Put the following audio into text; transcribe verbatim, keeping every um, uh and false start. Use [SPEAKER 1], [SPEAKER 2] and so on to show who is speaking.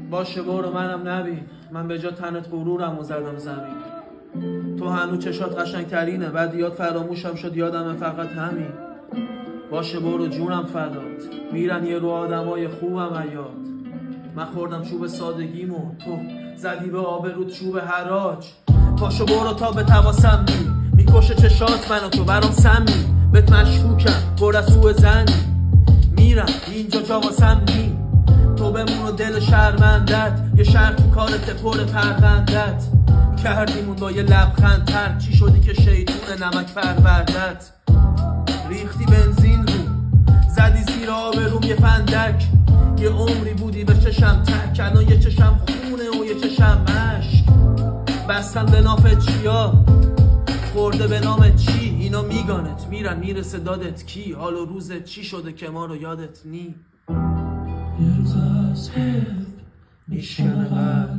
[SPEAKER 1] باشه برو منم نبین، من به جا تنت غرورم و زدم زمین. تو هنوز چشات قشنگترینه، بعد یاد فراموشم شد یادم فقط همین. باشه برو جونم فدات، میرن یه رو آدمای خوبم حیات. من خوردم چوب سادگیمو، تو زدی به آبرود چوب حراج. پاشو برو تا به تواسم می میکشه چشات منو، تو برام سمی بهت مشکوکم برسو زنی. میرم اینجا جا واسم نی، تو بمون و دل شرمندت، یه شهر تو کارت پر پروندت. کردیمون با یه لبخند تر، چی شدی که شیطون نمک پروردت. ریختی بنزین رو، زدی زیر آبروم یه فندک. یه عمری بودی به چشم تک، الان یه چشم خونه و یه چشم مشک. بستن به نافت چیا، خورده به نام چی. اینا میگانت میرن میرسه دادت کی، حال و روزت چی شده که ما رو یادت نی.
[SPEAKER 2] یه روز از حب میشکنه قلب